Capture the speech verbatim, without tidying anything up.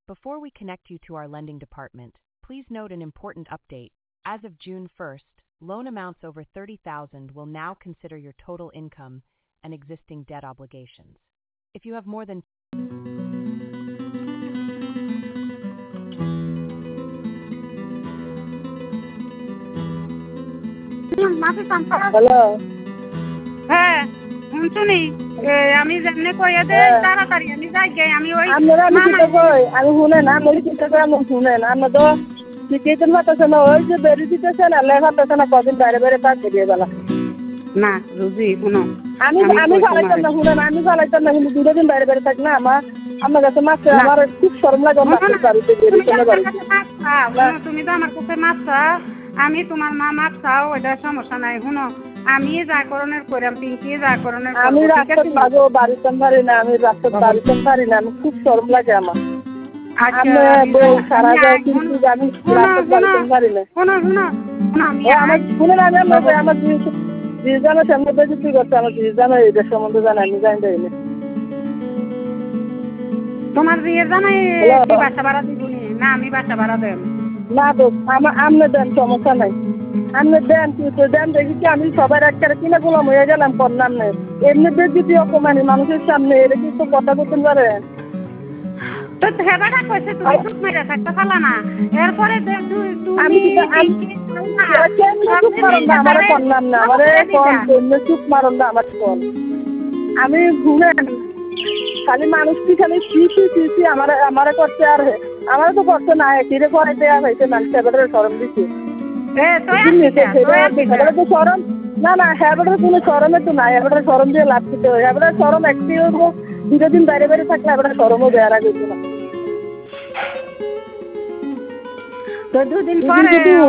Before we connect you to our lending department, please note an important update. As of June first, loan amounts over thirty thousand will now consider your total income and existing debt obligations. If you have more than hello হ্যাঁ শুনি আমি যেমনি কইয়া দে তাড়াতাড়ি আমি যাই গে আমি ওই আপনারা আমি চিন্তা কই আমি শুনেন আমি চিন্তা করে আমি শুনেন আমরা তো শিখিয়ে পারতেছে না ওই যে বেরিয়ে দিতেছে না লেখা পারতেছে না কদিন বাইরে বাইরে কাজ বেরিয়ে গেল না রুজি শুনো আমি আমি চালাইতাম না শুনেন আমি চালাইতাম না কিন্তু দুটো দিন বাইরে বাইরে থাক না আমার আমার কাছে মাছ আমার খুব শরম লাগে মাছের বাড়িতে বেরিয়ে বাড়িতে তুমি তো আমার কাছে মাছ চাও আমি তোমার মা মাছ চাও ওইটা সমস্যা নাই শুনো আমি যা করণের করাম পিঙ্কি যা করণের আমি রাস্তার মাঝে বাড়িতে পারি না আমি রাস্তার বাড়িতে পারি না আমি খুব শরম লাগে আমার আমি বউ সারা যায় কিন্তু আমি রাস্তার বাড়িতে পারি না আমার শুনে না আমি আমার জিজানের সামনে বেশি কি করছে আমার জিজানের এদের সম্বন্ধে জানা আমি জানি না তোমার বিয়ে জানাই বাসা ভাড়া দিবনি না আমি বাসা ভাড়া দেব না দোষ আমার আমনে দেন সমস্যা নাই আমনে দেন কিন্তু দেন দেখি আমি সবার একটা কিনা গোলাম হয়ে গেলাম করলাম না এমনিতে যদি অপমানি মানুষের সামনে এটা কি তো কথা বলতে পারে তো হেবাটা কইছে তুমি চুপ মেরে থাকতে পারলা না এরপরে আমি চুপ মারুন না আমার করলাম না আমারে চুপ মারুন না আমার কল আমি ঘুমেন খালি মানুষ কি খালি শিশি শিশি আমার আমারে করতে আর আমার তো করতে না কিরে করে দেয়া হয়েছে মানুষ এবারে সরম দিচ্ছে সরম না না হ্যাঁ কোনো সরমে তো নাই এবারে সরম দিয়ে লাভ দিতে হয় এবারে সরম একটি দুটো দিন বাইরে বাইরে থাকলে এবারে সরমও বেড়া গেছে না তো দুদিন পরে